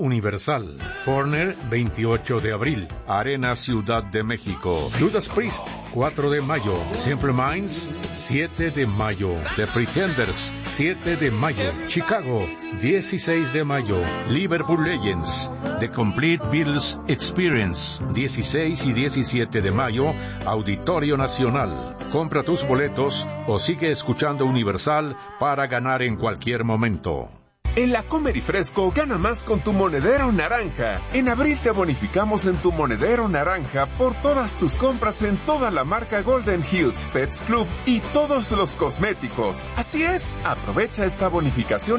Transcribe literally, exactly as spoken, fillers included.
Universal. Forner, veintiocho de abril. Arena Ciudad de México. Judas Priest, cuatro de mayo. Simple Minds, siete de mayo. The Pretenders, siete de mayo. Chicago, dieciséis de mayo. Liverpool Legends, The Complete Beatles Experience, dieciséis y diecisiete de mayo. Auditorio Nacional. Compra tus boletos o sigue escuchando Universal para ganar en cualquier momento. En la Comer y Fresco, gana más con tu monedero naranja. En abril te bonificamos en tu monedero naranja por todas tus compras en toda la marca Golden Hills Pets Club y todos los cosméticos. Así es, aprovecha esta bonificación